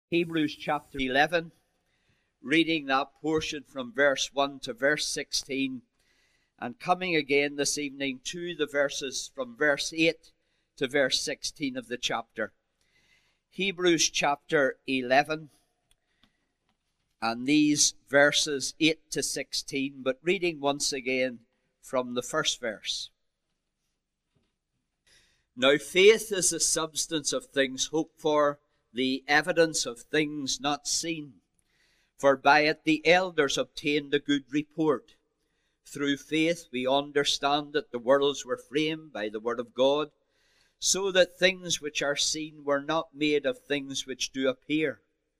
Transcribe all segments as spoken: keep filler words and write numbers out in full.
Hebrews chapter eleven, reading that portion from verse one to verse sixteen, and coming again this evening to the verses from verse eight to verse sixteen of the chapter. Hebrews chapter eleven, and these verses eight to sixteen, but reading once again from the first verse. Now faith is the substance of things hoped for, the evidence of things not seen. For by it the elders obtained a good report. Through faith we understand that the worlds were framed by the word of God, so that things which are seen were not made of things which do appear.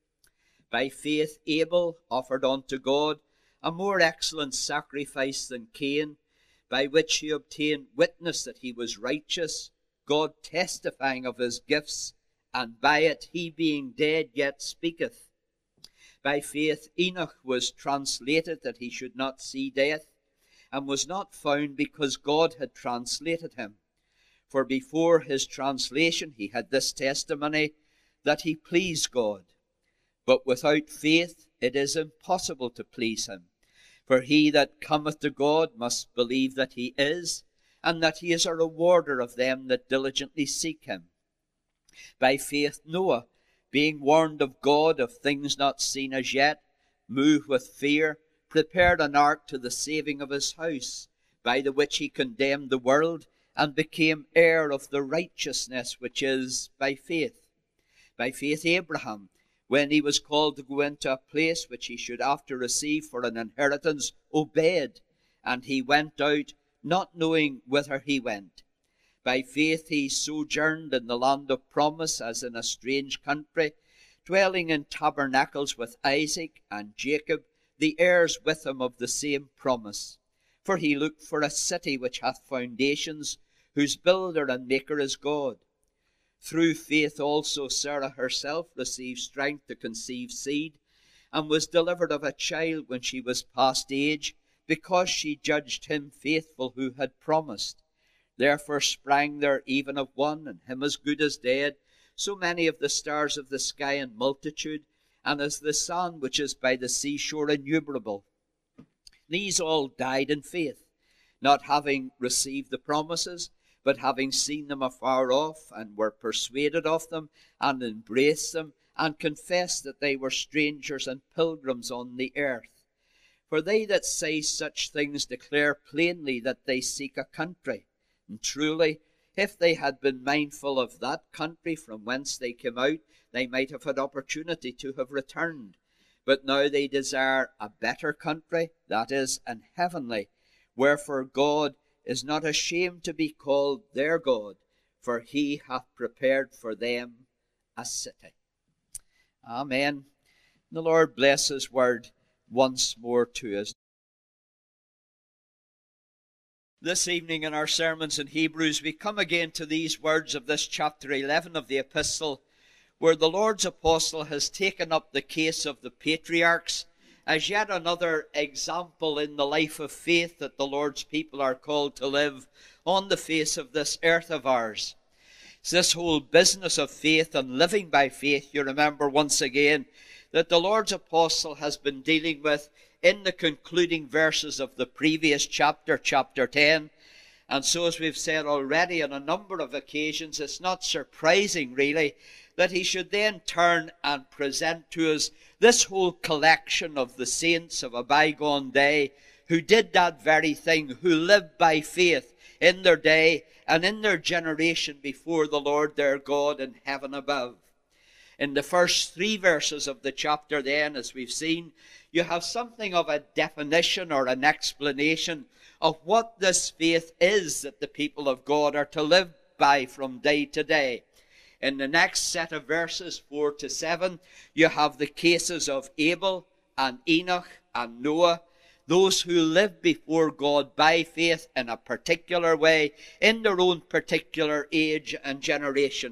By faith Abel offered unto God a more excellent sacrifice than Cain, by which he obtained witness that he was righteous, God testifying of his gifts, and by it he being dead yet speaketh. By faith Enoch was translated that he should not see death, and was not found because God had translated him. For before his translation he had this testimony, that he pleased God. But without faith it is impossible to please him. For he that cometh to God must believe that he is, and that he is a rewarder of them that diligently seek him. By faith Noah, being warned of God of things not seen as yet, moved with fear, prepared an ark to the saving of his house, by the which he condemned the world, and became heir of the righteousness which is by faith. By faith Abraham, when he was called to go into a place which he should after receive for an inheritance, obeyed, and he went out, not knowing whither he went. By faith he sojourned in the land of promise as in a strange country, dwelling in tabernacles with Isaac and Jacob, the heirs with him of the same promise. For he looked for a city which hath foundations, whose builder and maker is God. Through faith also Sarah herself received strength to conceive seed, and was delivered of a child when she was past age, because she judged him faithful who had promised. Therefore sprang there even of one, and him as good as dead, so many of the stars of the sky in multitude, and as the sand which is by the seashore innumerable. These all died in faith, not having received the promises, but having seen them afar off, and were persuaded of them, and embraced them, and confessed that they were strangers and pilgrims on the earth. For they that say such things declare plainly that they seek a country. And truly, if they had been mindful of that country from whence they came out, they might have had opportunity to have returned. But now they desire a better country, that is, an heavenly. Wherefore God is not ashamed to be called their God, for he hath prepared for them a city. Amen. The Lord bless his word once more to us. This evening in our sermons in Hebrews, we come again to these words of this chapter eleven of the epistle, where the Lord's apostle has taken up the case of the patriarchs as yet another example in the life of faith that the Lord's people are called to live on the face of this earth of ours. It's this whole business of faith and living by faith, you remember once again, that the Lord's apostle has been dealing with in the concluding verses of the previous chapter, chapter ten. And so, as we've said already on a number of occasions, it's not surprising, really, that he should then turn and present to us this whole collection of the saints of a bygone day who did that very thing, who lived by faith in their day and in their generation before the Lord their God in heaven above. In the first three verses of the chapter then, as we've seen, you have something of a definition or an explanation of what this faith is that the people of God are to live by from day to day. In the next set of verses, four to seven, you have the cases of Abel and Enoch and Noah, those who lived before God by faith in a particular way, in their own particular age and generation.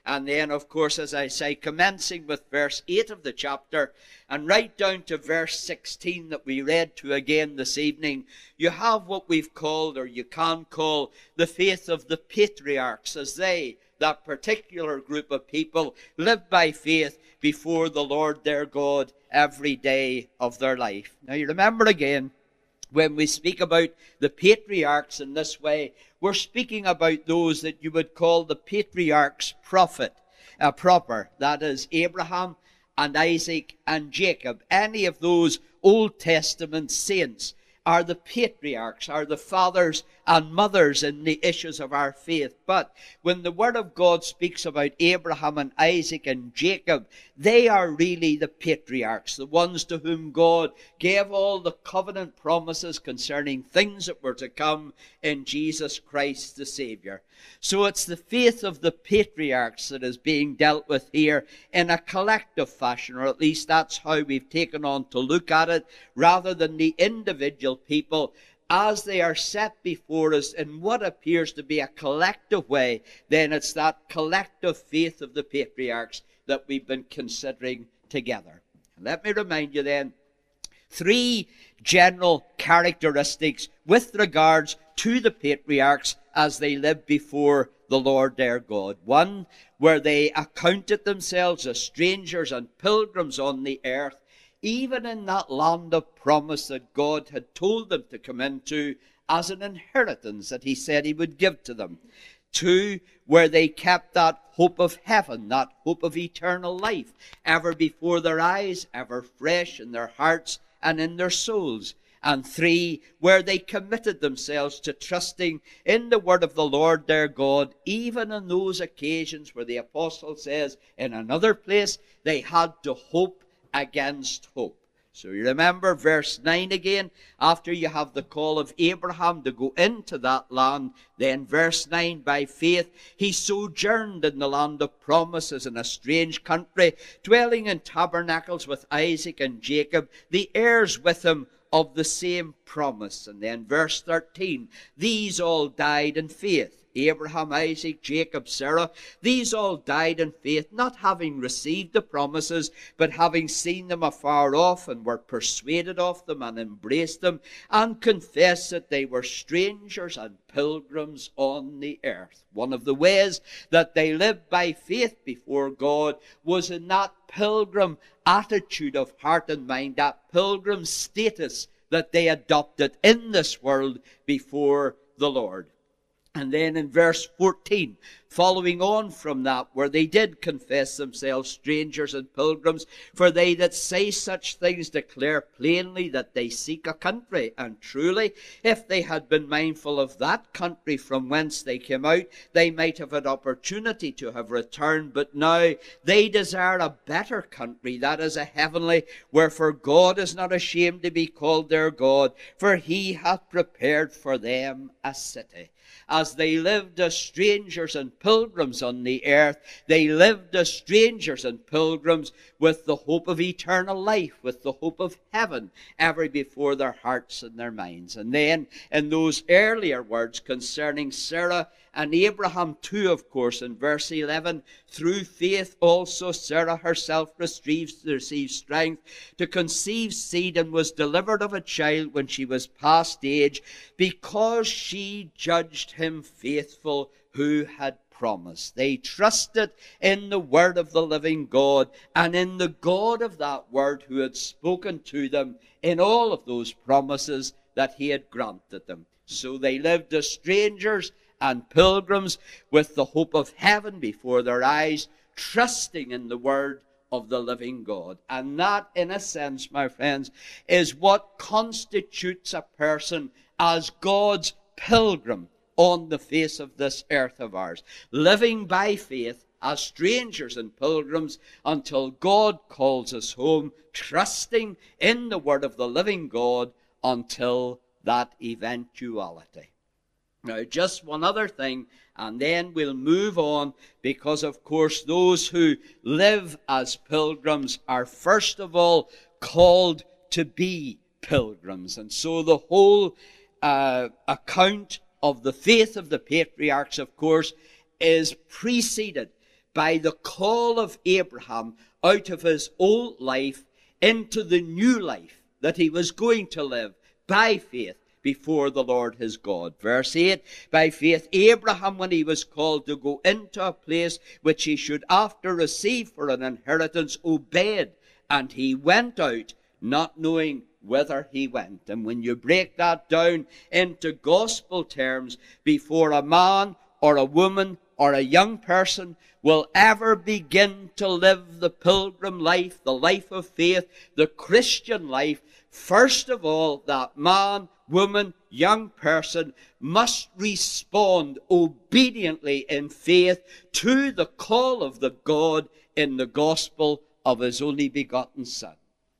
And then, of course, as I say, commencing with verse eight of the chapter and right down to verse sixteen that we read to again this evening, you have what we've called, or you can call, the faith of the patriarchs, as they, that particular group of people, live by faith before the Lord their God every day of their life. Now you remember again, when we speak about the patriarchs in this way, we're speaking about those that you would call the patriarchs prophet, uh, proper. That is Abraham and Isaac and Jacob. Any of those Old Testament saints are the patriarchs, are the fathers and mothers in the issues of our faith. But when the Word of God speaks about Abraham and Isaac and Jacob, they are really the patriarchs, the ones to whom God gave all the covenant promises concerning things that were to come in Jesus Christ the Savior. So it's the faith of the patriarchs that is being dealt with here in a collective fashion, or at least that's how we've taken on to look at it, rather than the individual people as they are set before us in what appears to be a collective way. Then it's that collective faith of the patriarchs that we've been considering together. Let me remind you then, three general characteristics with regards to the patriarchs as they lived before the Lord their God. One, where they accounted themselves as strangers and pilgrims on the earth, even in that land of promise that God had told them to come into as an inheritance that he said he would give to them. Two, where they kept that hope of heaven, that hope of eternal life, ever before their eyes, ever fresh in their hearts and in their souls. And three, where they committed themselves to trusting in the word of the Lord their God, even on those occasions where the apostle says in another place, they had to hope against hope. So you remember verse nine again, after you have the call of Abraham to go into that land, then verse nine, by faith he sojourned in the land of promises in a strange country, dwelling in tabernacles with Isaac and Jacob, the heirs with him of the same promise. And then verse thirteen, these all died in faith. Abraham, Isaac, Jacob, Sarah, these all died in faith, not having received the promises, but having seen them afar off, and were persuaded of them, and embraced them, and confessed that they were strangers and pilgrims on the earth. One of the ways that they lived by faith before God was in that pilgrim attitude of heart and mind, that pilgrim status that they adopted in this world before the Lord. And then in verse fourteen, following on from that, where they did confess themselves strangers and pilgrims, for they that say such things declare plainly that they seek a country. And truly, if they had been mindful of that country from whence they came out, they might have had opportunity to have returned. But now they desire a better country, that is a heavenly, wherefore God is not ashamed to be called their God, for he hath prepared for them a city. As they lived as strangers and pilgrims on the earth, they lived as strangers and pilgrims with the hope of eternal life, with the hope of heaven ever before their hearts and their minds. And then in those earlier words concerning Sarah and Abraham too, of course, in verse eleven, through faith also Sarah herself received, received strength to conceive seed, and was delivered of a child when she was past age, because she judged him faithful who had promised. They trusted in the word of the living God, and in the God of that word who had spoken to them in all of those promises that he had granted them. So they lived as strangers and pilgrims with the hope of heaven before their eyes, trusting in the word of the living God. And that, in a sense, my friends, is what constitutes a person as God's pilgrim on the face of this earth of ours, living by faith as strangers and pilgrims until God calls us home, trusting in the word of the living God until that eventuality. Now, just one other thing, and then we'll move on, because, of course, those who live as pilgrims are first of all called to be pilgrims. And so the whole uh, account of the faith of the patriarchs, of course, is preceded by the call of Abraham out of his old life into the new life that he was going to live by faith before the Lord his God. Verse eight, by faith Abraham, when he was called to go into a place which he should after receive for an inheritance, obeyed, and he went out, not knowing whither he went. And when you break that down into gospel terms, before a man or a woman or a young person will ever begin to live the pilgrim life, the life of faith, the Christian life, first of all, that man, woman, young person must respond obediently in faith to the call of the God in the gospel of his only begotten Son.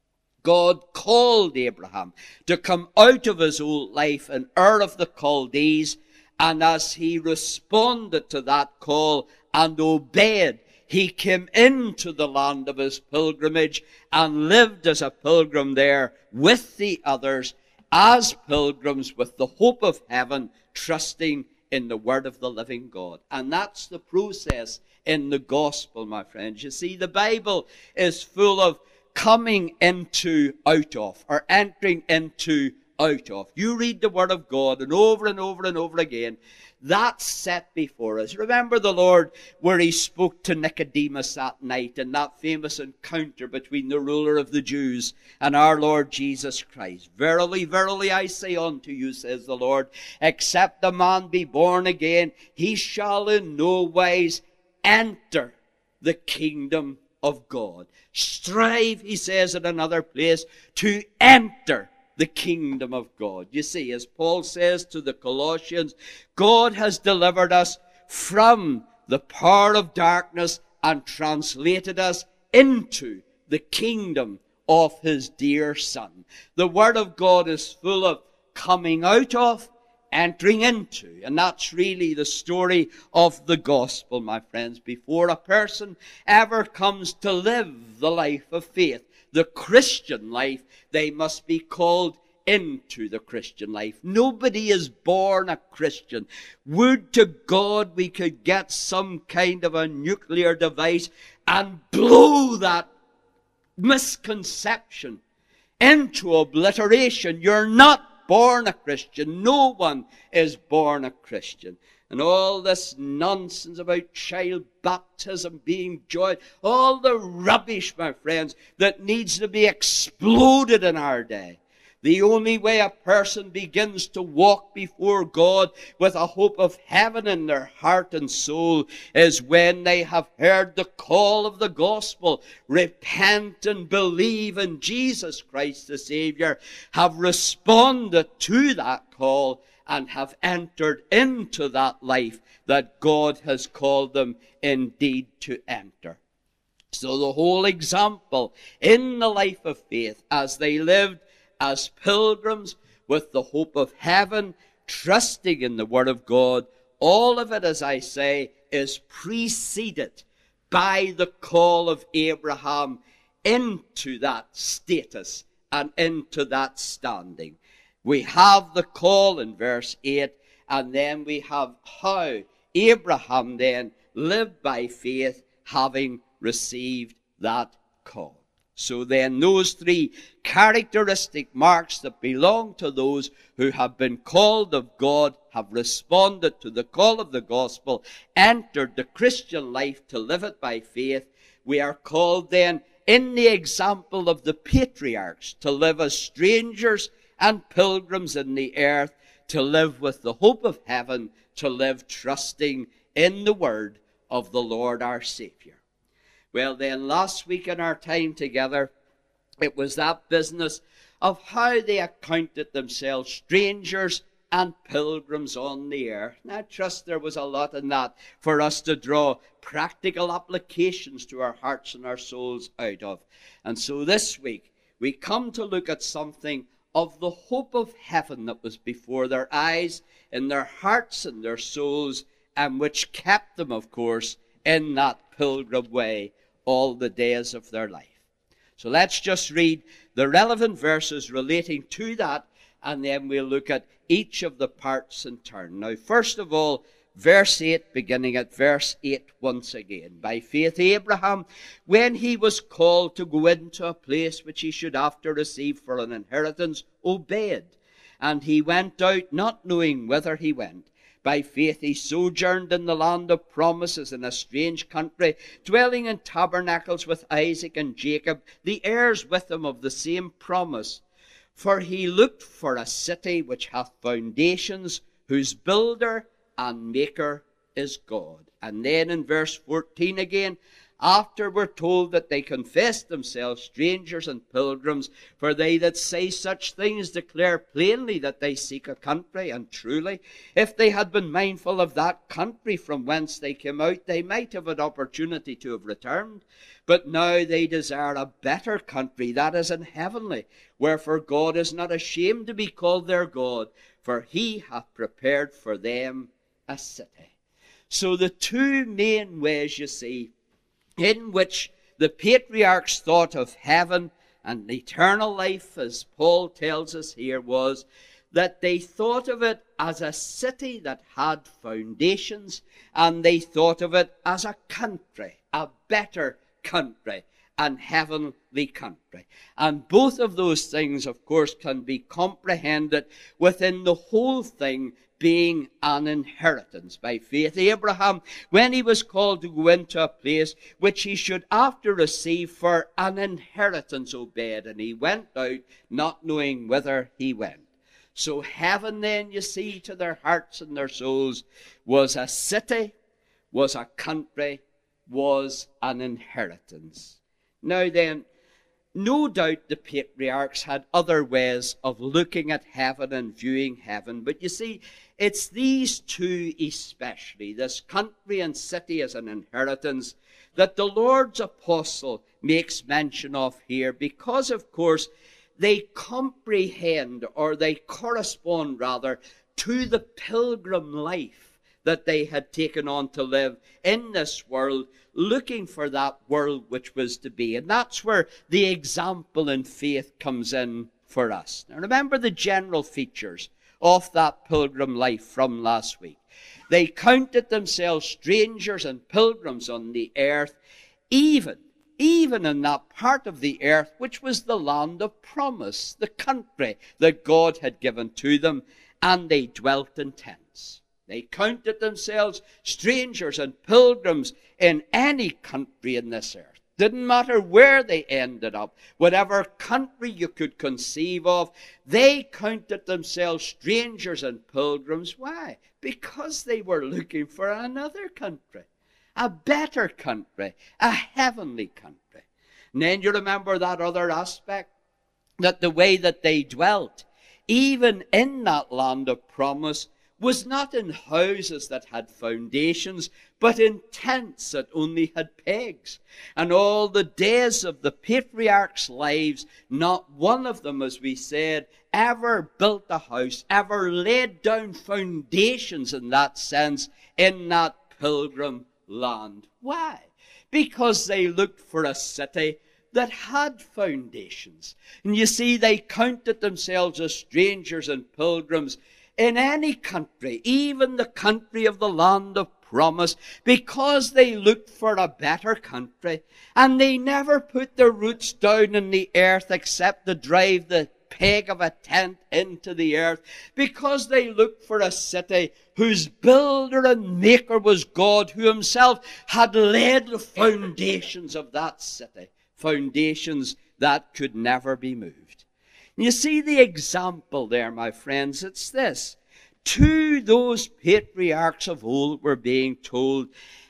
God called Abraham to come out of his old life in Ur of the Chaldees, and as he responded to that call and obeyed, he came into the land of his pilgrimage and lived as a pilgrim there with the others, as pilgrims with the hope of heaven, trusting in the word of the living God. And that's the process in the gospel, my friends. You see, the Bible is full of coming into, out of, or entering into, out of. You read the word of God, and over and over and over again, that's set before us. Remember the Lord where he spoke to Nicodemus that night in that famous encounter between the ruler of the Jews and our Lord Jesus Christ. Verily, verily, I say unto you, says the Lord, except a man be born again, he shall in no wise enter the kingdom of God. Strive, he says in another place, to enter the kingdom of God. You see, as Paul says to the Colossians, God has delivered us from the power of darkness and translated us into the kingdom of his dear Son. The word of God is full of coming out of, entering into. And that's really the story of the gospel, my friends. Before a person ever comes to live the life of faith, the Christian life, they must be called into the Christian life. Nobody is born a Christian. Would to God we could get some kind of a nuclear device and blow that misconception into obliteration. You're not born a Christian. No one is born a Christian. And all this nonsense about child baptism being joy, all the rubbish, my friends, that needs to be exploded in our day. The only way a person begins to walk before God with a hope of heaven in their heart and soul is when they have heard the call of the gospel. Repent and believe in Jesus Christ the Savior, have responded to that call, and have entered into that life that God has called them indeed to enter. So the whole example in the life of faith, as they lived as pilgrims with the hope of heaven, trusting in the Word of God, all of it, as I say, is preceded by the call of Abraham into that status and into that standing. We have the call in verse eight, and then we have how Abraham then lived by faith, having received that call. So then those three characteristic marks that belong to those who have been called of God, have responded to the call of the gospel, entered the Christian life to live it by faith. We are called then, in the example of the patriarchs, to live as strangers and pilgrims in the earth, to live with the hope of heaven, to live trusting in the word of the Lord our Savior. Well then, last week in our time together, it was that business of how they accounted themselves strangers and pilgrims on the earth. And I trust there was a lot in that for us to draw practical applications to our hearts and our souls out of. And so this week, we come to look at something of the hope of heaven that was before their eyes, in their hearts and their souls, and which kept them, of course, in that pilgrim way all the days of their life. So let's just read the relevant verses relating to that, and then we'll look at each of the parts in turn. Now, first of all, verse eight, beginning at verse eight once again. By faith Abraham, when he was called to go into a place which he should after receive for an inheritance, obeyed. And he went out, not knowing whither he went. By faith he sojourned in the land of promises in a strange country, dwelling in tabernacles with Isaac and Jacob, the heirs with him of the same promise. For he looked for a city which hath foundations, whose builder and maker is God. And then in verse fourteen again, after we're told that they confessed themselves strangers and pilgrims, for they that say such things declare plainly that they seek a country. And truly, if they had been mindful of that country from whence they came out, they might have had opportunity to have returned. But now they desire a better country, that is in heavenly. Wherefore God is not ashamed to be called their God, for he hath prepared for them a city. So the two main ways, you see, in which the patriarchs thought of heaven and eternal life, as Paul tells us here, was that they thought of it as a city that had foundations, and they thought of it as a country, a better country, and heavenly country. And both of those things, of course, can be comprehended within the whole thing being an inheritance. By faith Abraham, when he was called to go into a place which he should after receive for an inheritance, obeyed, and he went out not knowing whither he went. So heaven then, you see, to their hearts and their souls, was a city, was a country, was an inheritance. Now then, no doubt the patriarchs had other ways of looking at heaven and viewing heaven. But you see, it's these two especially, this country and city as an inheritance, that the Lord's apostle makes mention of here, because, of course, they comprehend, or they correspond rather, to the pilgrim life that they had taken on to live in this world, looking for that world which was to be. And that's where the example in faith comes in for us. Now remember the general features of that pilgrim life from last week. They counted themselves strangers and pilgrims on the earth, even, even in that part of the earth which was the land of promise, the country that God had given to them, and they dwelt in tents. They counted themselves strangers and pilgrims in any country in this earth. Didn't matter where they ended up, whatever country you could conceive of, they counted themselves strangers and pilgrims. Why? Because they were looking for another country, a better country, a heavenly country. And then you remember that other aspect, that the way that they dwelt, even in that land of promise, was not in houses that had foundations, but in tents that only had pegs. And all the days of the patriarchs' lives, not one of them, as we said, ever built a house, ever laid down foundations in that sense, in that pilgrim land. Why? Because they looked for a city that had foundations. And you see, they counted themselves as strangers and pilgrims in any country, even the country of the land of promise, because they looked for a better country, and they never put their roots down in the earth except to drive the peg of a tent into the earth, because they looked for a city whose builder and maker was God, who himself had laid the foundations of that city, foundations that could never be moved. You see the example there, my friends. It's this. To those patriarchs of old were being told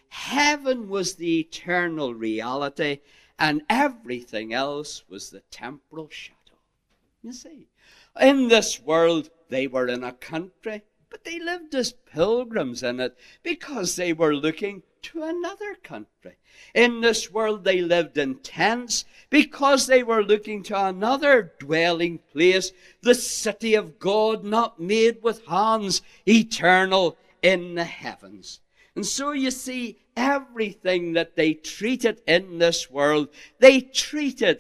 heaven was the eternal reality and everything else was the temporal shadow. You see, in this world they were in a country, but they lived as pilgrims in it because they were looking to another country. In this world they lived in tents because they were looking to another dwelling place, the city of God, not made with hands, eternal in the heavens. And so you see, everything that they treated in this world, they treated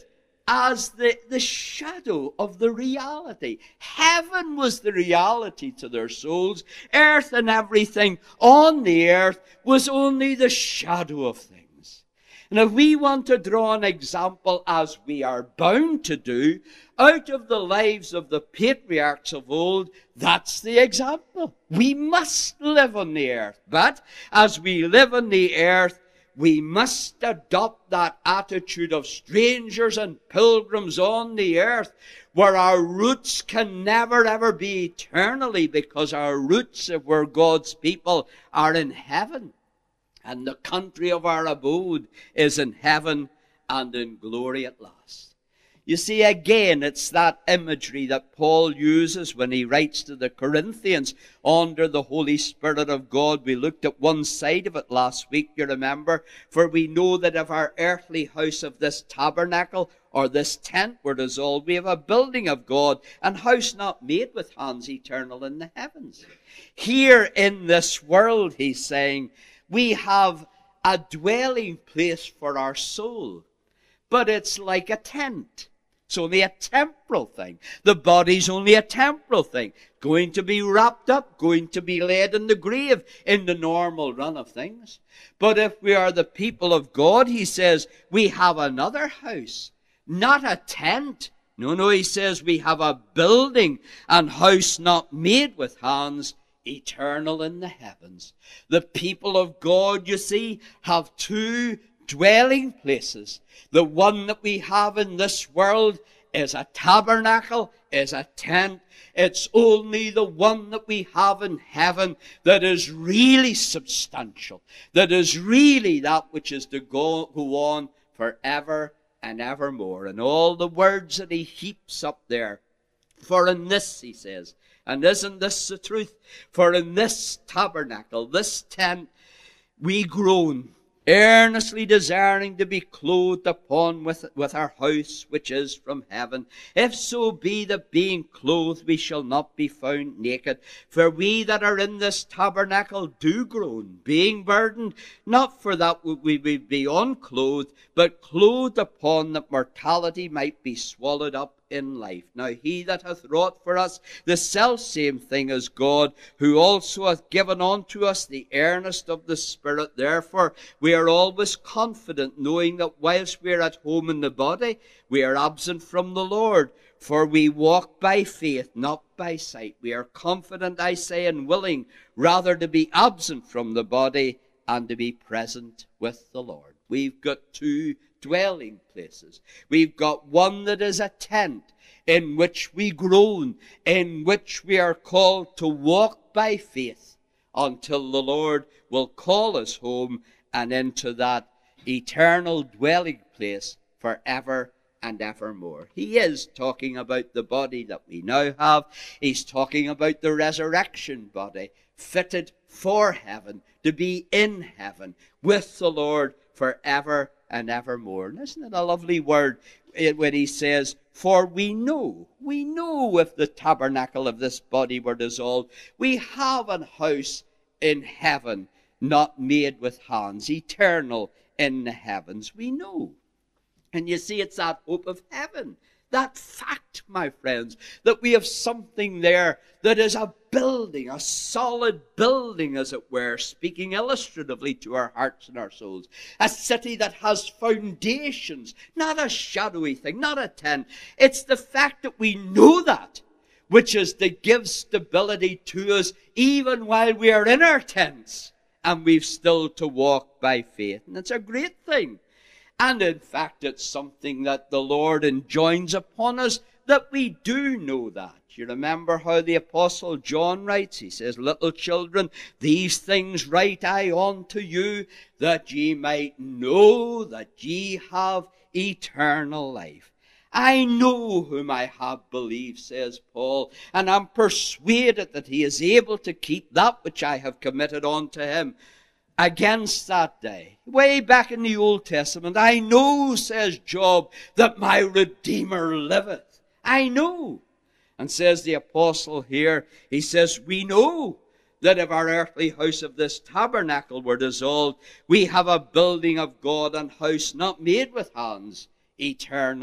as the, the shadow of the reality. Heaven was the reality to their souls. Earth and everything on the earth was only the shadow of things. And if we want to draw an example, as we are bound to do, out of the lives of the patriarchs of old, that's the example. We must live on the earth. But as we live on the earth, we must adopt that attitude of strangers and pilgrims on the earth, where our roots can never ever be eternally, because our roots, if we're God's people, are in heaven. And the country of our abode is in heaven and in glory at last. You see, again, it's that imagery that Paul uses when he writes to the Corinthians under the Holy Spirit of God. We looked at one side of it last week, you remember. For we know that if our earthly house of this tabernacle or this tent were dissolved, we have a building of God, and house not made with hands, eternal in the heavens. Here in this world, he's saying, we have a dwelling place for our soul, but it's like a tent. It's only a temporal thing. The body's only a temporal thing. Going to be wrapped up, going to be laid in the grave in the normal run of things. But if we are the people of God, he says, we have another house, not a tent. No, no, he says we have a building and house not made with hands, eternal in the heavens. The people of God, you see, have two dwelling places. The one that we have in this world is a tabernacle, is a tent. It's only the one that we have in heaven that is really substantial, that is really that which is to go, go on forever and evermore. And all the words that he heaps up there. For in this, he says, and isn't this the truth? For in this tabernacle, this tent, we groan, earnestly desiring to be clothed upon with, with our house which is from heaven. If so be that being clothed we shall not be found naked. For we that are in this tabernacle do groan, being burdened, not for that we would be unclothed, but clothed upon, that mortality might be swallowed up in life. Now he that hath wrought for us the selfsame thing as God, who also hath given unto us the earnest of the Spirit. Therefore we are always confident, knowing that whilst we are at home in the body, we are absent from the Lord. For we walk by faith, not by sight. We are confident, I say, and willing rather to be absent from the body and to be present with the Lord. We've got two dwelling places. We've got one that is a tent, in which we groan, in which we are called to walk by faith until the Lord will call us home and into that eternal dwelling place forever and evermore. He is talking about the body that we now have. He's talking about the resurrection body, fitted for heaven, to be in heaven with the Lord forever and evermore. And isn't it a lovely word when he says, for we know, we know if the tabernacle of this body were dissolved, we have an house in heaven, not made with hands, eternal in the heavens. We know. And you see, it's that hope of heaven, that fact, my friends, that we have something there that is a building, a solid building, as it were, speaking illustratively to our hearts and our souls. A city that has foundations, not a shadowy thing, not a tent. It's the fact that we know that, which is to give stability to us even while we are in our tents and we've still to walk by faith. And it's a great thing. And in fact, it's something that the Lord enjoins upon us, that we do know that. You remember how the Apostle John writes? He says, little children, these things write I unto you, that ye might know that ye have eternal life. I know whom I have believed, says Paul, and am persuaded that he is able to keep that which I have committed unto him against that day. Way back in the Old Testament, I know, says Job, that my Redeemer liveth. I know. And says the apostle here, he says, we know that if our earthly house of this tabernacle were dissolved, we have a building of God and house not made with hands, eternal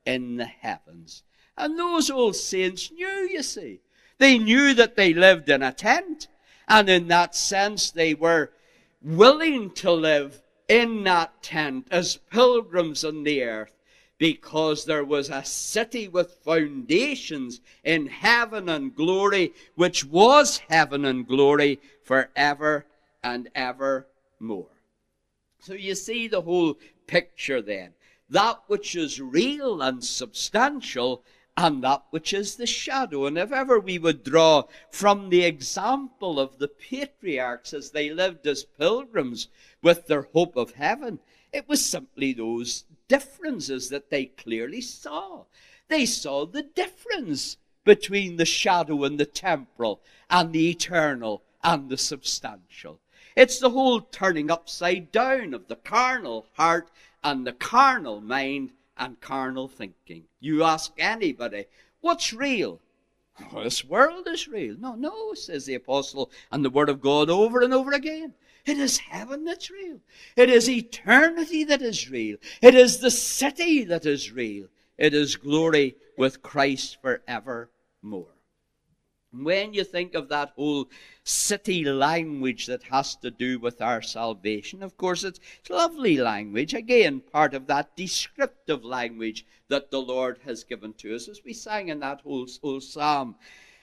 in the heavens. And those old saints knew, you see. They knew that they lived in a tent. And in that sense, they were willing to live in that tent as pilgrims on the earth, because there was a city with foundations in heaven and glory, which was heaven and glory forever and evermore. So you see the whole picture then. That which is real and substantial, and that which is the shadow. And if ever we would draw from the example of the patriarchs as they lived as pilgrims with their hope of heaven, it was simply those differences that they clearly saw. They saw the difference between the shadow and the temporal, and the eternal and the substantial. It's the whole turning upside down of the carnal heart and the carnal mind and carnal thinking. You ask anybody, what's real? Oh, this world is real. No, no, says the apostle and the word of God over and over again. It is heaven that's real. It is eternity that is real. It is the city that is real. It is glory with Christ forevermore. When you think of that whole city language that has to do with our salvation, of course, it's lovely language. Again, part of that descriptive language that the Lord has given to us, as we sang in that whole, whole psalm.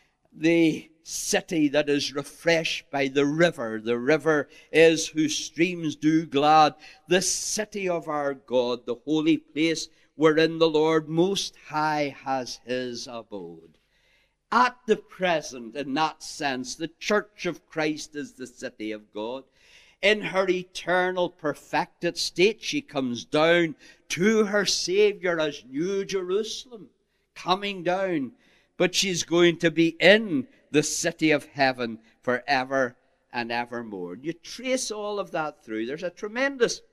The city that is refreshed by the river. The river is whose streams do glad. The city of our God, the holy place wherein the Lord Most High has his abode. At the present, in that sense, the Church of Christ is the city of God. In her eternal perfected state, she comes down to her Savior as New Jerusalem, coming down. But she's going to be in the city of heaven forever and evermore. You trace all of that through. There's a tremendous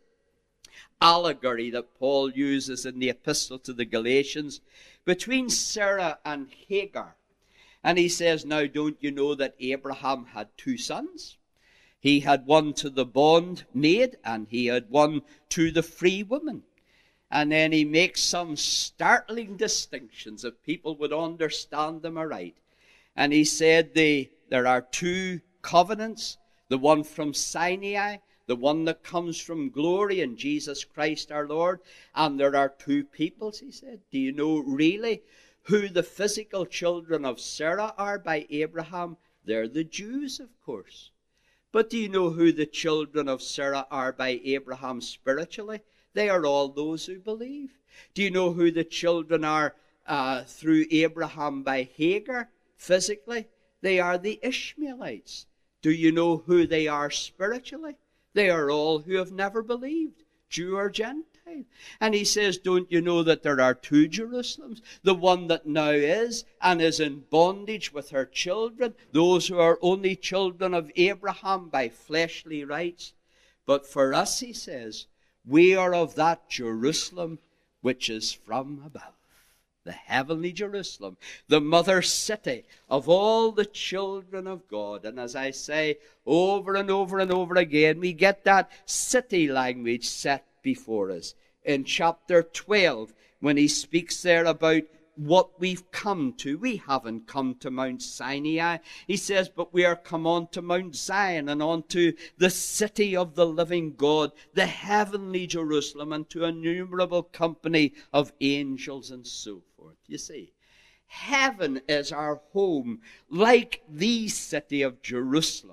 allegory that Paul uses in the epistle to the Galatians between Sarah and Hagar. And he says, now don't you know that Abraham had two sons? He had one to the bondmaid, and he had one to the free woman. And then he makes some startling distinctions, if people would understand them aright. And he said they, there are two covenants, the one from Sinai, the one that comes from glory in Jesus Christ our Lord. And there are two peoples, he said. Do you know really who the physical children of Sarah are by Abraham? They're the Jews, of course. But do you know who the children of Sarah are by Abraham spiritually? They are all those who believe. Do you know who the children are uh, through Abraham by Hagar physically? They are the Ishmaelites. Do you know who they are spiritually? They are all who have never believed, Jew or Gentile. And he says, don't you know that there are two Jerusalems? The one that now is and is in bondage with her children, those who are only children of Abraham by fleshly rights. But for us, he says, we are of that Jerusalem which is from above, the heavenly Jerusalem, the mother city of all the children of God. And as I say over and over and over again, we get that city language set before us. In chapter twelve, when he speaks there about what we've come to, we haven't come to Mount Sinai. He says, but we are come on to Mount Zion and on to the city of the living God, the heavenly Jerusalem, and to a innumerable company of angels and so forth. You see, heaven is our home, like the city of Jerusalem.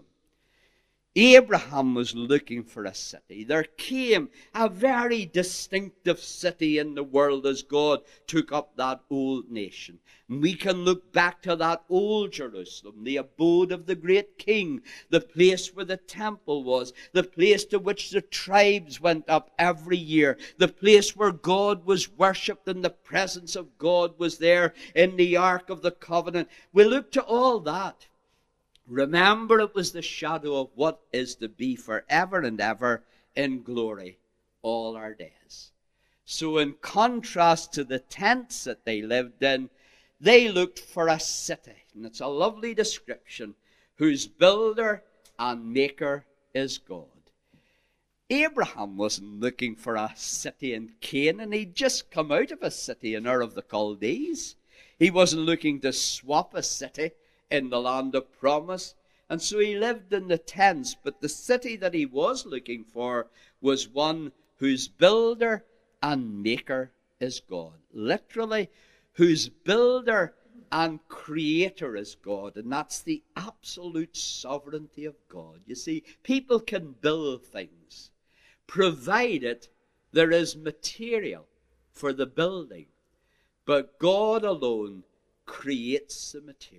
Abraham was looking for a city. There came a very distinctive city in the world as God took up that old nation. And we can look back to that old Jerusalem, the abode of the great king, the place where the temple was, the place to which the tribes went up every year, the place where God was worshipped and the presence of God was there in the Ark of the Covenant. We look to all that. Remember, it was the shadow of what is to be forever and ever in glory all our days. So in contrast to the tents that they lived in, they looked for a city. And it's a lovely description, whose builder and maker is God. Abraham wasn't looking for a city in Canaan. He'd just come out of a city in Ur of the Chaldees. He wasn't looking to swap a city in the land of promise. And so he lived in the tents. But the city that he was looking for was one whose builder and maker is God. Literally, whose builder and creator is God. And that's the absolute sovereignty of God. You see, people can build things, provided there is material for the building. But God alone creates the material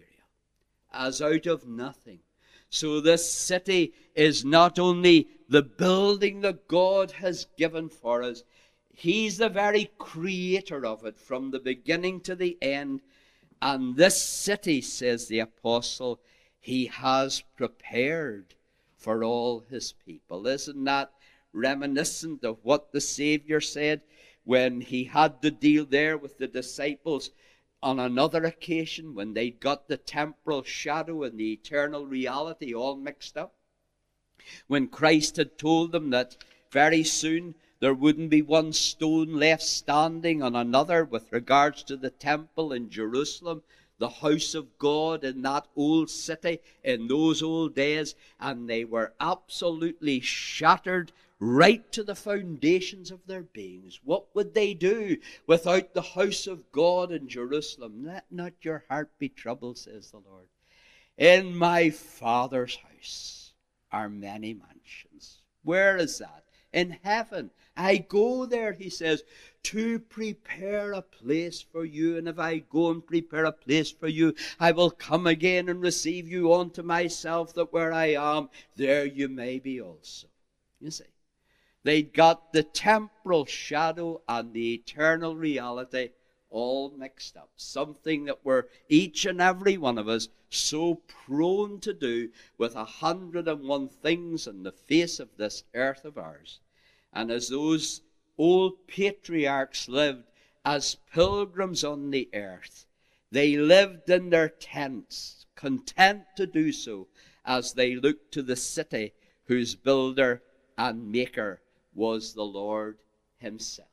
as out of nothing. So this city is not only the building that God has given for us, He's the very creator of it from the beginning to the end. And this city, says the apostle, He has prepared for all His people. Isn't that reminiscent of what the Savior said when He had to deal there with the disciples on another occasion when they got the temporal shadow and the eternal reality all mixed up? When Christ had told them that very soon there wouldn't be one stone left standing on another with regards to the temple in Jerusalem, the house of God in that old city in those old days, and they were absolutely shattered right to the foundations of their beings. What would they do without the house of God in Jerusalem? Let not your heart be troubled, says the Lord. In my Father's house are many mansions. Where is that? In heaven. I go there, He says, to prepare a place for you. And if I go and prepare a place for you, I will come again and receive you unto myself, that where I am, there you may be also. You see, they'd got the temporal shadow and the eternal reality all mixed up. Something that we're, each and every one of us, so prone to do with a hundred and one things on the face of this earth of ours. And as those old patriarchs lived as pilgrims on the earth, they lived in their tents, content to do so as they looked to the city whose builder and maker was the Lord Himself.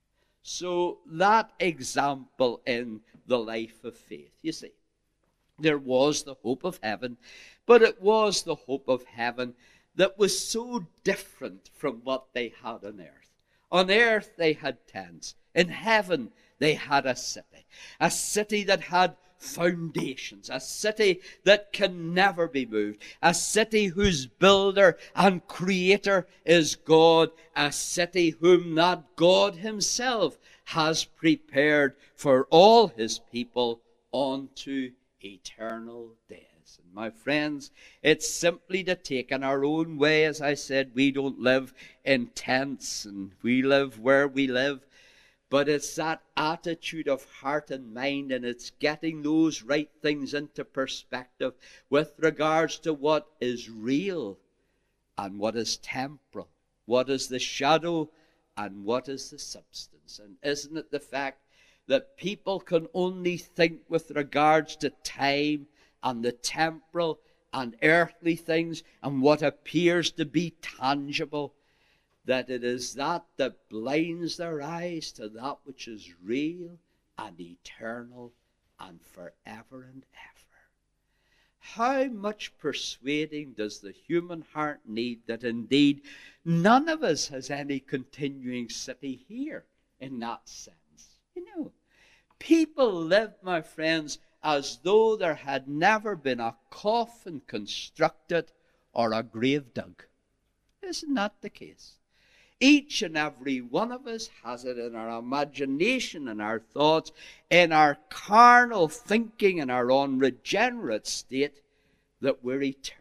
So that example in the life of faith, you see, there was the hope of heaven, but it was the hope of heaven that was so different from what they had on earth. On earth they had tents. In heaven they had a city. A city that had foundations. A city that can never be moved. A city whose builder and creator is God. A city whom that God Himself has prepared for all His people unto eternal days. And my friends, it's simply to take in our own way. As I said, we don't live in tents and we live where we live. But it's that attitude of heart and mind, and it's getting those right things into perspective with regards to what is real and what is temporal, what is the shadow and what is the substance. And isn't it the fact that people can only think with regards to time and the temporal and earthly things and what appears to be tangible, that it is that that blinds their eyes to that which is real and eternal and forever and ever. How much persuading does the human heart need that indeed none of us has any continuing city here in that sense? You know, people live, my friends, as though there had never been a coffin constructed or a grave dug. Isn't that the case? Each and every one of us has it in our imagination, in our thoughts, in our carnal thinking, in our unregenerate state, that we're eternal.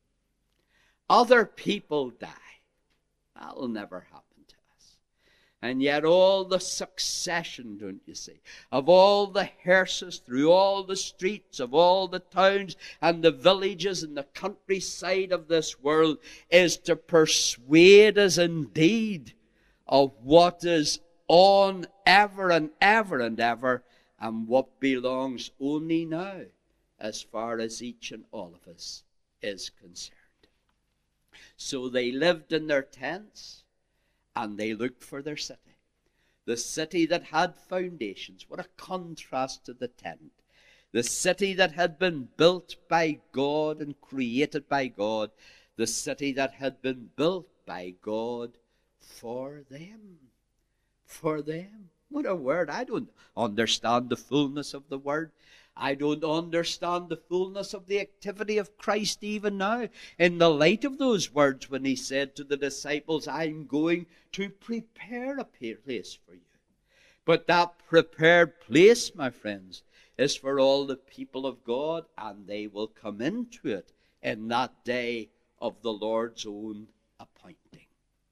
Other people die. That will never happen to us. And yet all the succession, don't you see, of all the hearses through all the streets of all the towns and the villages and the countryside of this world is to persuade us indeed of what is on ever and ever and ever, and what belongs only now as far as each and all of us is concerned. So they lived in their tents, and they looked for their city. The city that had foundations. What a contrast to the tent. The city that had been built by God and created by God. The city that had been built by God for them. For them. What a word. I don't understand the fullness of the word. I don't understand the fullness of the activity of Christ even now. In the light of those words when he said to the disciples, I'm going to prepare a place for you. But that prepared place, my friends, is for all the people of God, and they will come into it in that day of the Lord's own appointing.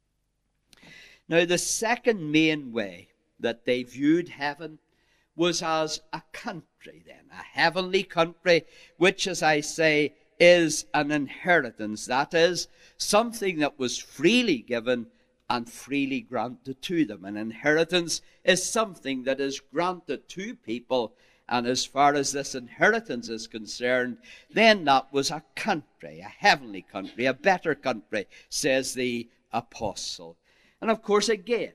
Now, the second main way that they viewed heaven was as a country then, a heavenly country, which, as I say, is an inheritance. That is, something that was freely given and freely granted to them. An inheritance is something that is granted to people, and as far as this inheritance is concerned, then that was a country, a heavenly country, a better country, says the apostle. And of course, again,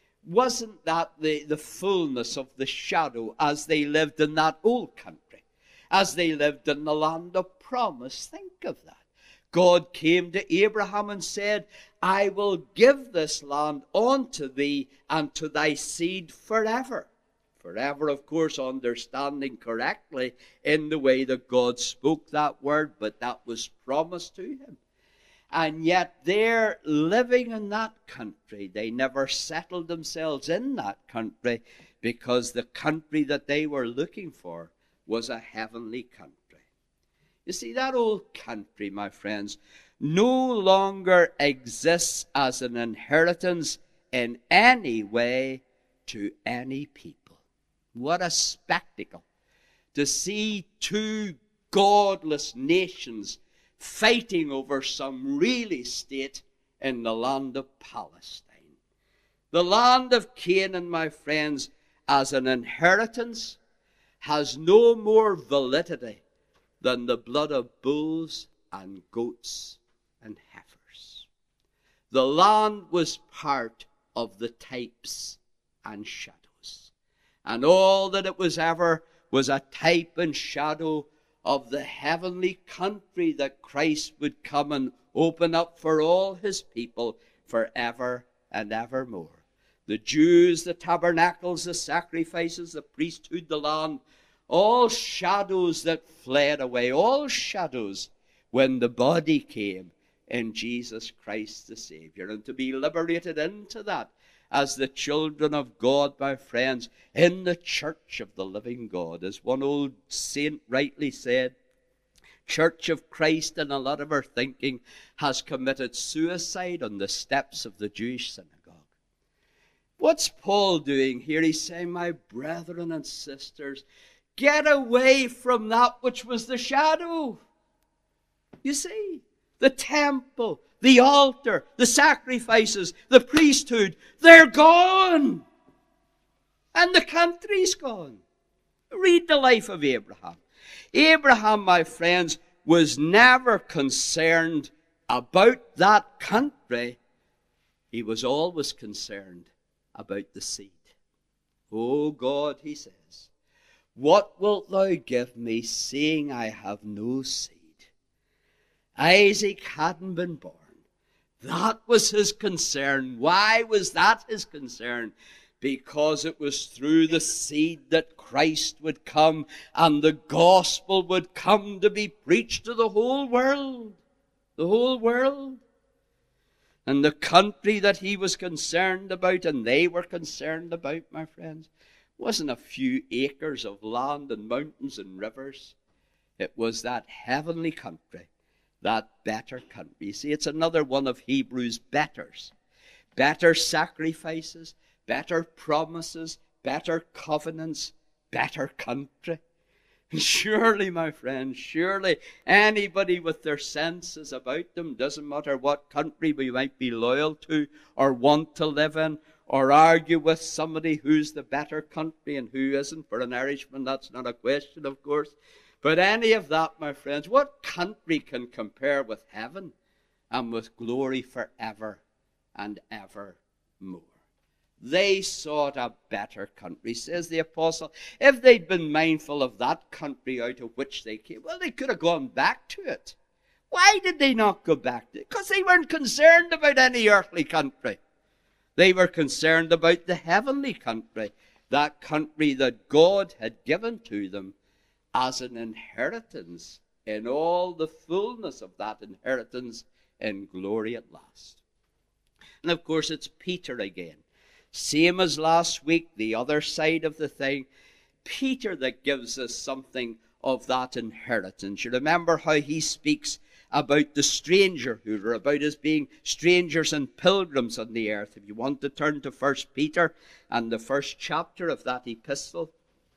wasn't that the, the fullness of the shadow as they lived in that old country, as they lived in the land of promise? Think of that. God came to Abraham and said, I will give this land unto thee and to thy seed forever. Forever, of course, understanding correctly in the way that God spoke that word, but that was promised to him. And yet they're living in that country. They never settled themselves in that country because the country that they were looking for was a heavenly country. You see, that old country, my friends, no longer exists as an inheritance in any way to any people. What a spectacle to see two godless nations fighting over some real estate in the land of Palestine. The land of Canaan, my friends, as an inheritance, has no more validity than the blood of bulls and goats and heifers. The land was part of the types and shadows, and all that it was ever was a type and shadow of the heavenly country that Christ would come and open up for all his people forever and evermore. The Jews, the tabernacles, the sacrifices, the priesthood, the land, all shadows that fled away, all shadows when the body came in Jesus Christ the Savior. And to be liberated into that as the children of God, my friends, in the church of the living God. As one old saint rightly said, Church of Christ, in a lot of our thinking, has committed suicide on the steps of the Jewish synagogue. What's Paul doing here? He's saying, my brethren and sisters, get away from that which was the shadow. You see, the temple, the altar, the sacrifices, the priesthood, they're gone. And the country's gone. Read the life of Abraham. Abraham, my friends, was never concerned about that country. He was always concerned about the seed. Oh God, he says, what wilt thou give me, seeing I have no seed? Isaac hadn't been born. That was his concern. Why was that his concern? Because it was through the seed that Christ would come and the gospel would come to be preached to the whole world. The whole world. And the country that he was concerned about and they were concerned about, my friends, wasn't a few acres of land and mountains and rivers. It was that heavenly country, that better country. You see, it's another one of Hebrews' betters. Better sacrifices, better promises, better covenants, better country. Surely, my friends, surely anybody with their senses about them, doesn't matter what country we might be loyal to or want to live in, or argue with somebody who's the better country and who isn't. For an Irishman, that's not a question, of course. But any of that, my friends, what country can compare with heaven? and with glory forever and evermore. They sought a better country, says the apostle. If they'd been mindful of that country out of which they came, well, they could have gone back to it. Why did they not go back to it? Because they weren't concerned about any earthly country. They were concerned about the heavenly country, that country that God had given to them as an inheritance, in all the fullness of that inheritance in glory at last. And of course, it's Peter again. Same as last week, the other side of the thing. Peter that gives us something of that inheritance. You remember how he speaks about the stranger who are about as being strangers and pilgrims on the earth. If you want to turn to First Peter and the first chapter of that epistle.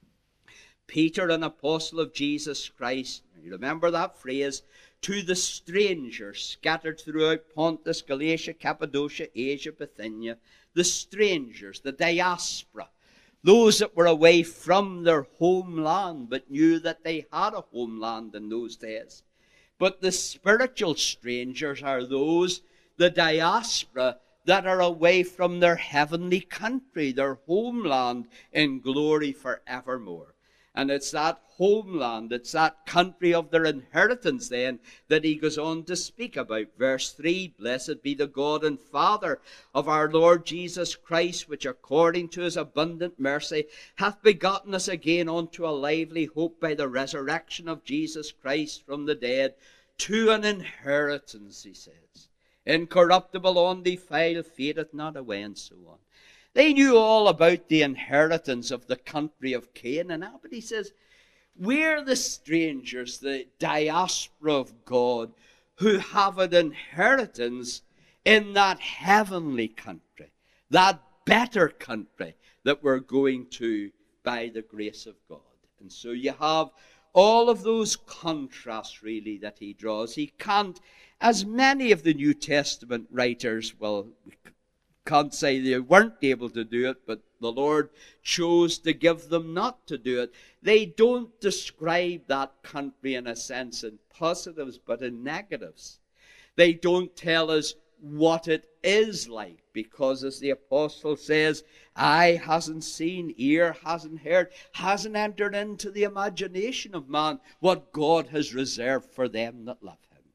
Peter, an apostle of Jesus Christ. You remember that phrase? To the strangers scattered throughout Pontus, Galatia, Cappadocia, Asia, Bithynia. The strangers, the diaspora, those that were away from their homeland but knew that they had a homeland in those days. But the spiritual strangers are those, the diaspora, that are away from their heavenly country, their homeland in glory forevermore. And it's that homeland, it's that country of their inheritance then that he goes on to speak about. Verse three, Blessed be the God and Father of our Lord Jesus Christ, which according to his abundant mercy hath begotten us again unto a lively hope by the resurrection of Jesus Christ from the dead, to an inheritance, he says, incorruptible, undefiled, fadeth not away, and so on. They knew all about the inheritance of the country of Canaan. But he says, we're the strangers, the diaspora of God, who have an inheritance in that heavenly country, that better country that we're going to by the grace of God. And so you have all of those contrasts, really, that he draws. He can't, as many of the New Testament writers, well, can't say they weren't able to do it, but the Lord chose to give them not to do it. They don't describe that country in a sense in positives, but in negatives. They don't tell us what it is like, because as the apostle says, eye hasn't seen, ear hasn't heard, hasn't entered into the imagination of man what God has reserved for them that love him.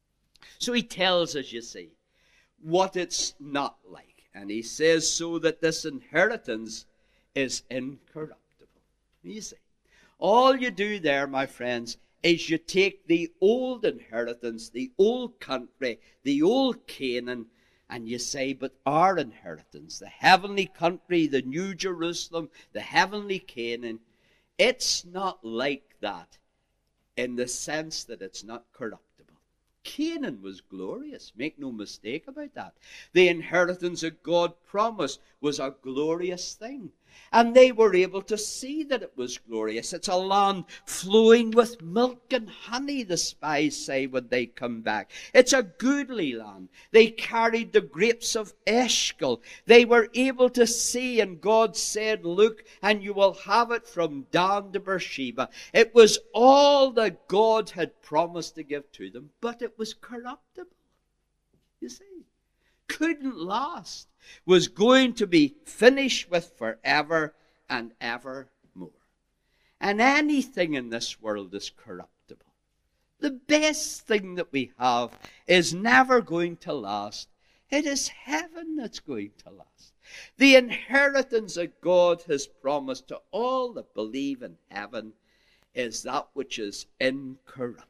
So he tells us, you see, what it's not like. And he says so that this inheritance is incorruptible. You see, all you do there, my friends, is you take the old inheritance, the old country, the old Canaan, and you say, but our inheritance, the heavenly country, the New Jerusalem, the heavenly Canaan, it's not like that in the sense that it's not corruptible. Canaan was glorious. Make no mistake about that. The inheritance that God promised was a glorious thing. And they were able to see that it was glorious. It's a land flowing with milk and honey, the spies say when they come back. It's a goodly land. They carried the grapes of Eshcol. They were able to see, and God said, look, and you will have it from Dan to Beersheba. It was all that God had promised to give to them, but it was corruptible. You see, couldn't last. Was going to be finished with forever and evermore. And anything in this world is corruptible. The best thing that we have is never going to last. It is heaven that's going to last. The inheritance that God has promised to all that believe in heaven is that which is incorruptible,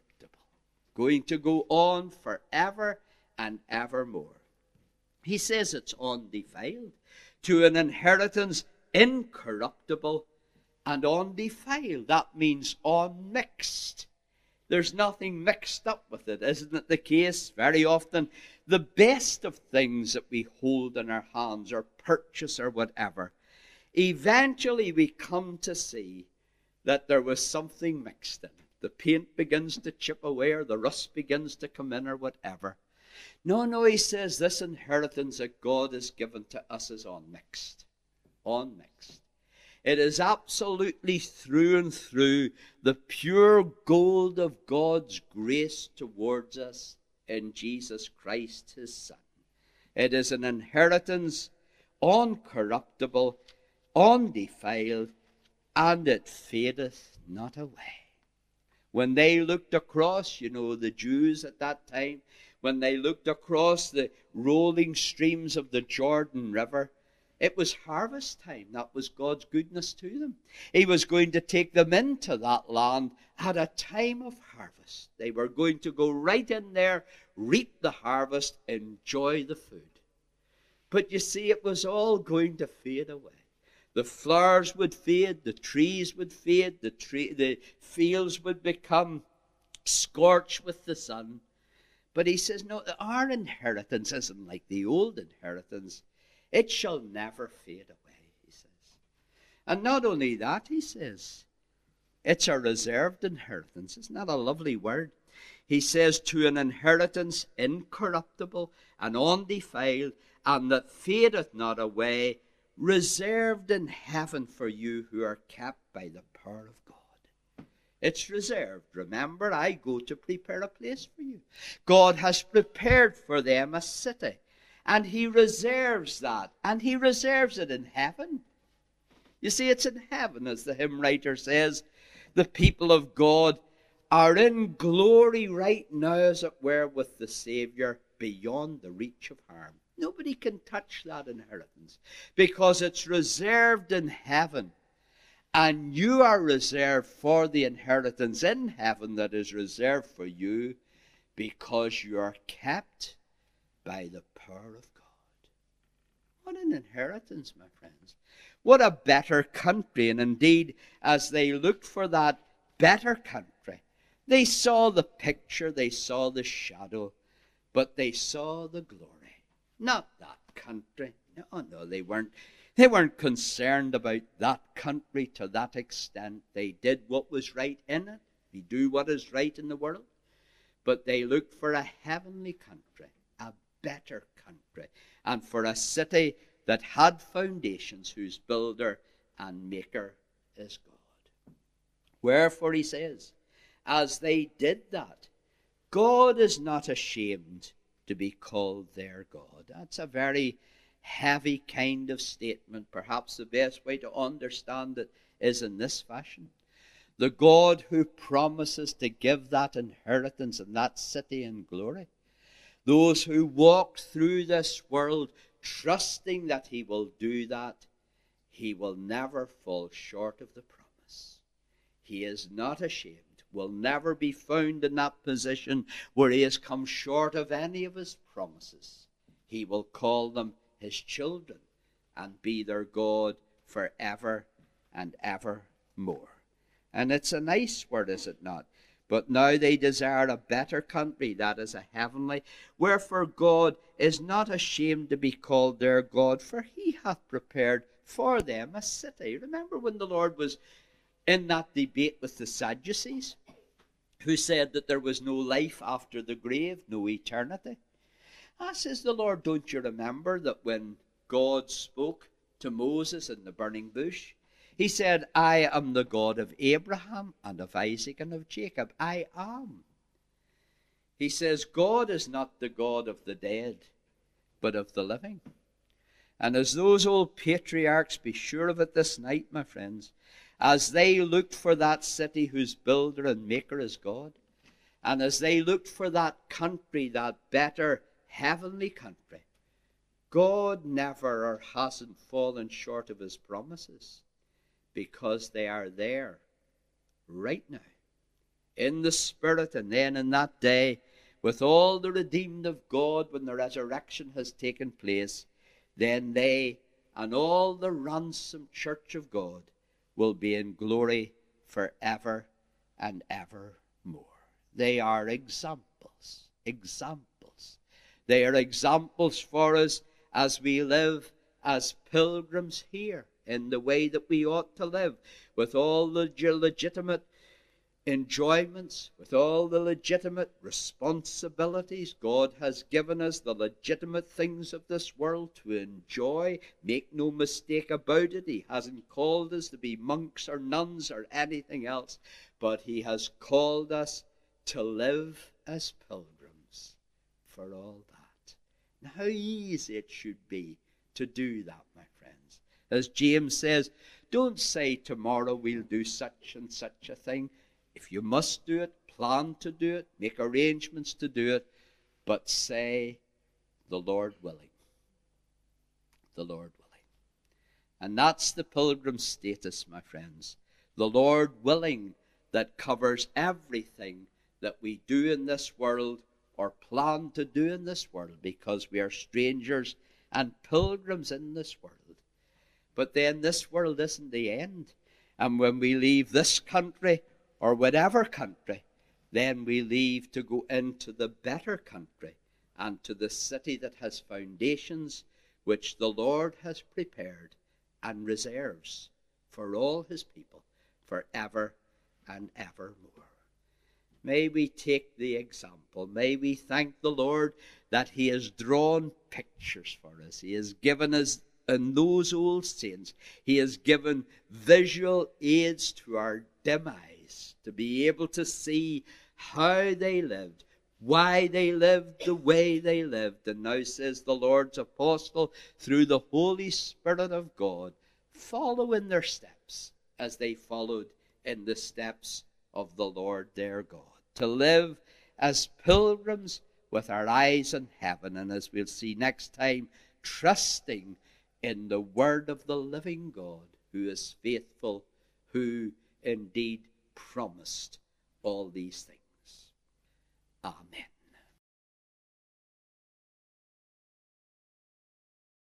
going to go on forever and evermore. He says it's undefiled, to an inheritance incorruptible and undefiled. That means unmixed. There's nothing mixed up with it, isn't it the case? Very often, the best of things that we hold in our hands or purchase or whatever, eventually we come to see that there was something mixed in it. The paint begins to chip away, or the rust begins to come in, or whatever. No, no, he says this inheritance that God has given to us is unmixed. Unmixed. It is absolutely through and through the pure gold of God's grace towards us in Jesus Christ his Son. It is an inheritance uncorruptible, undefiled, and it fadeth not away. When they looked across, you know, the Jews at that time, when they looked across the rolling streams of the Jordan River, it was harvest time. That was God's goodness to them. He was going to take them into that land at a time of harvest. They were going to go right in there, reap the harvest, enjoy the food. But you see, it was all going to fade away. The flowers would fade, the trees would fade, the, tree, the fields would become scorched with the sun. But he says, no, our inheritance isn't like the old inheritance. It shall never fade away, he says. And not only that, he says, it's a reserved inheritance. Isn't that a lovely word? He says, to an inheritance incorruptible and undefiled, and that fadeth not away, reserved in heaven for you who are kept by the power of God. It's reserved. Remember, I go to prepare a place for you. God has prepared for them a city. And he reserves that. And he reserves it in heaven. You see, it's in heaven, as the hymn writer says. The people of God are in glory right now, as it were, with the Savior, beyond the reach of harm. Nobody can touch that inheritance, because it's reserved in heaven. And you are reserved for the inheritance in heaven that is reserved for you, because you are kept by the power of God. What an inheritance, my friends. What a better country. And indeed, as they looked for that better country, they saw the picture, they saw the shadow, but they saw the glory. Not that country. No, no, they weren't. They weren't concerned about that country to that extent. They did what was right in it. We do what is right in the world. But they looked for a heavenly country, a better country, and for a city that had foundations, whose builder and maker is God. Wherefore he says, as they did that, God is not ashamed to be called their God. That's a very heavy kind of statement. Perhaps the best way to understand it is in this fashion. The God who promises to give that inheritance and that city in glory. Those who walk through this world trusting that he will do that, he will never fall short of the promise. He is not ashamed, will never be found in that position where he has come short of any of his promises. He will call them his children and be their God forever and evermore. And it's a nice word, is it not? But now they desire a better country, that is a heavenly. Wherefore God is not ashamed to be called their God, for he hath prepared for them a city. Remember when the Lord was in that debate with the Sadducees, who said that there was no life after the grave, no eternity? Ah, says the Lord, don't you remember that when God spoke to Moses in the burning bush, he said, I am the God of Abraham and of Isaac and of Jacob. I am. He says, God is not the God of the dead, but of the living. And as those old patriarchs, be sure of it this night, my friends, as they looked for that city whose builder and maker is God, and as they looked for that country, that better heavenly country, God never or hasn't fallen short of his promises, because they are there right now in the Spirit. And then in that day, with all the redeemed of God, when the resurrection has taken place, then they and all the ransomed church of God will be in glory forever and evermore. They are examples, examples. They are examples for us as we live as pilgrims here, in the way that we ought to live, with all the legitimate enjoyments, with all the legitimate responsibilities. God has given us the legitimate things of this world to enjoy. Make no mistake about it. He hasn't called us to be monks or nuns or anything else, but he has called us to live as pilgrims, for all that. And how easy it should be to do that, my friends. As James says, don't say tomorrow we'll do such and such a thing. If you must do it, plan to do it, make arrangements to do it, but say, the Lord willing. The Lord willing. And that's the pilgrim status, my friends. The Lord willing, that covers everything that we do in this world or plan to do in this world, because we are strangers and pilgrims in this world. But then this world isn't the end. And when we leave this country or whatever country, then we leave to go into the better country and to the city that has foundations, which the Lord has prepared and reserves for all his people forever and evermore. May we take the example. May we thank the Lord that he has drawn pictures for us. He has given us, in those old saints, he has given visual aids to our dim eyes to be able to see how they lived, why they lived the way they lived. And now says the Lord's apostle, through the Holy Spirit of God, follow in their steps as they followed in the steps of the Lord their God. To live as pilgrims with our eyes on heaven, and as we'll see next time, trusting in the word of the living God, who is faithful, who indeed promised all these things. Amen.